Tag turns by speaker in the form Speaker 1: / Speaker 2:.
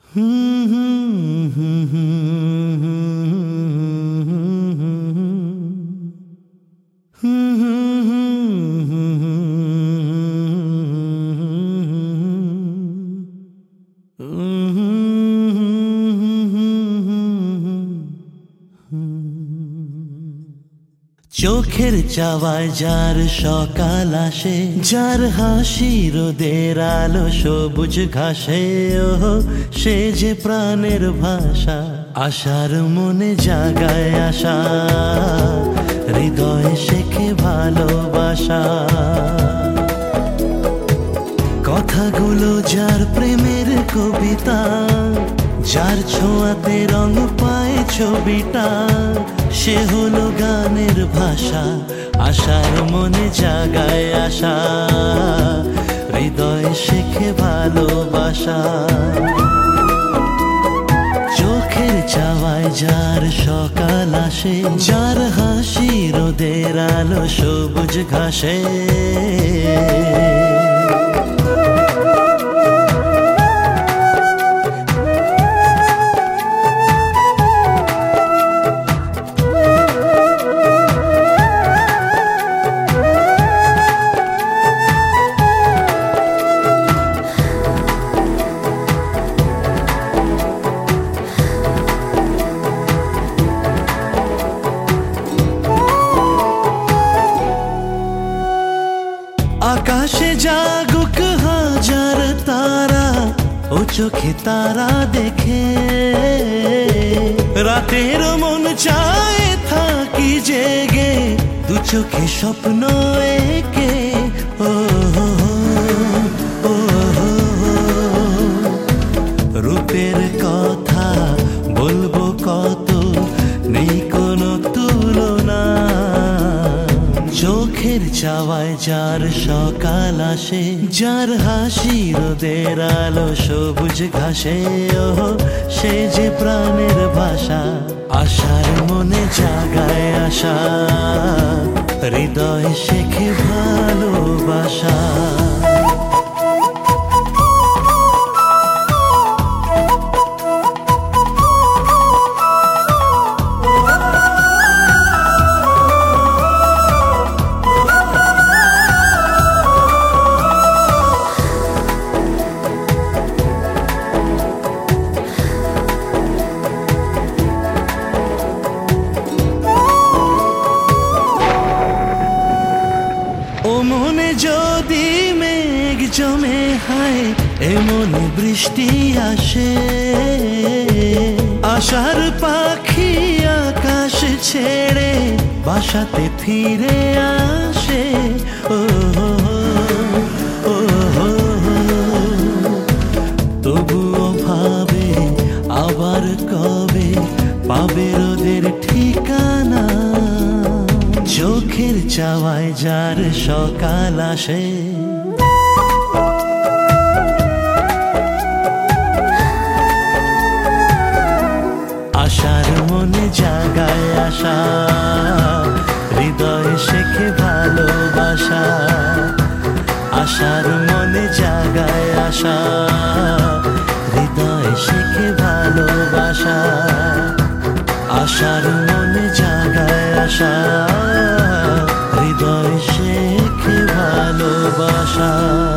Speaker 1: চোখের চাওয়ায় যার সকাল আসে, যার হাসি রোদের আলো সবুজ ঘাসে, ও সে যে প্রাণের ভাষা, আশার মনে জাগায় আশা, হৃদয়ে শেখে ভালোবাসা। কথাগুলো যার প্রেমের কবিতা, যার ছোঁয়াতে রং পায় ছবিটা, সে হলো গানের ভাষা, আশার মনে জাগায় আশা, হৃদয়ে শেখে ভালোবাসা। চোখের চাওয়ায় যার সকাল আসে, যার হাসি রোদের আলো সবুজ ঘাসে। আকাশে জাগুক হাজার তারা, ও চোখে তারা দেখে, রাতের মন চায় থাকি জেগে, দু চোখে স্বপ্ন এঁকে। ও রূপের কথা বলবো কত, নেই কোনো তুলনা। চোখের চাওয়ায় যার সকাল আসে, যার হাসি রোদের আলো সবুজ ঘাসে, ও সে যে প্রাণের ভাষা, আশার মনে জাগায় আশা, হৃদয় শেখে ভালোবাসা। ও মনে যদি মেঘ জমে হায়, এমন বৃষ্টি আসে, আশার পাখি আকাশ ছেড়ে বাসাতে ফিরে আসে। ও তবুও ভাবে আবার কবে পাবে রোদের ঠিকানা। চোখের চাওয়ায় যার সকাল আসে, আশার মনে জাগায় আশা, হৃদয়ে শেখে ভালোবাসা। আশার মনে জাগায় আশা, হৃদয়ে শেখে ভালোবাসা। আশার মনে জাগায় আশা, হৃদয় শেখে ভালোবাসা।